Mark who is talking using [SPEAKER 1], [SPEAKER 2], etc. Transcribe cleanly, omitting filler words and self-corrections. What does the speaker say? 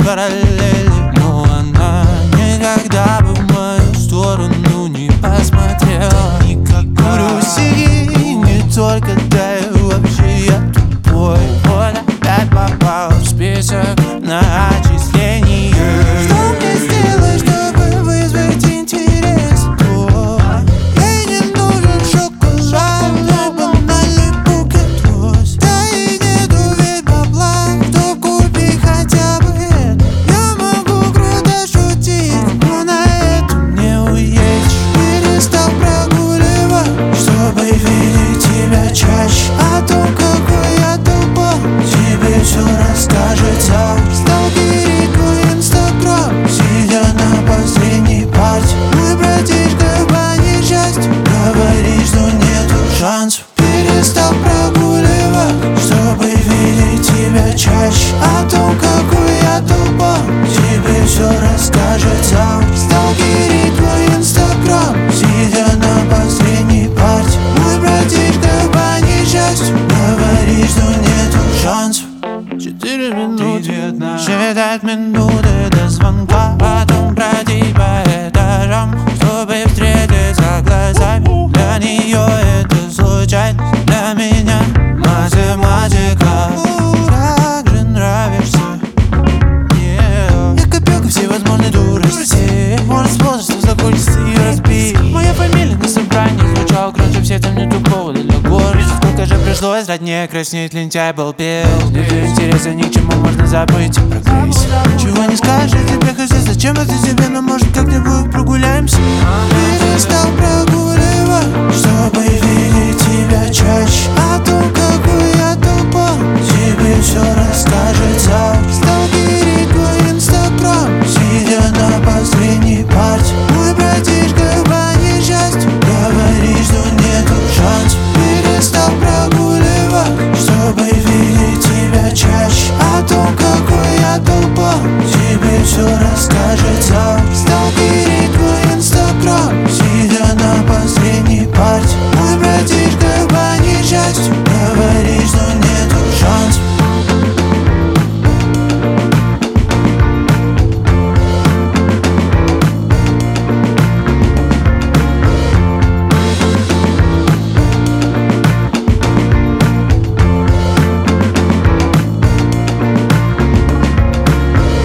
[SPEAKER 1] параллели, но она никогда бы в мою сторону не посмотрела. Грусти не только ты, вообще я тупой. Вот опять попал в список на отчисление. Что мне сделать, чтобы вызвать интерес? Ей не нужен шоколад, но банальный букет роз. Да и нету ведь бабла, чтоб купить хотя бы это. Я могу круто шутить, но на этом не уедешь. Перестал прогуливать, чтобы видеть тебя чаще. О том, какой я тупой, тебе все расскажется. Сталкерит твой инстаграм, сидя на последней парте. Мой братишка по несчастью говорит, что нету шансов. Перестал прогуливать, чтобы видеть тебя чаще. О том, какой я тупой, тебе все расскажется. Сталкерит твой инстаграм, сидя на последней парте. Мой братишка по несчастью говорит, что нету шансов. 4 минуты, считать минуты до звонка. Потом пройти по этажам, чтобы встретиться глазами. Для нее это случайность, для меня математика. Как же нравишься, я копилка всевозможной дурости. Может, сможешь, что захочется ее разбить. Моя фамилия на собрании звучала громче всех, там нету повода для гордости. Сколько же пришлось роднее краснеть, лентяй был пел. Нету интереса ни к чему, можно забыть и прогрессить. Чего не скажешь тебе, хотя зачем это тебе, но может как-нибудь прогуляемся. Перестал прогуливать, чтобы видеть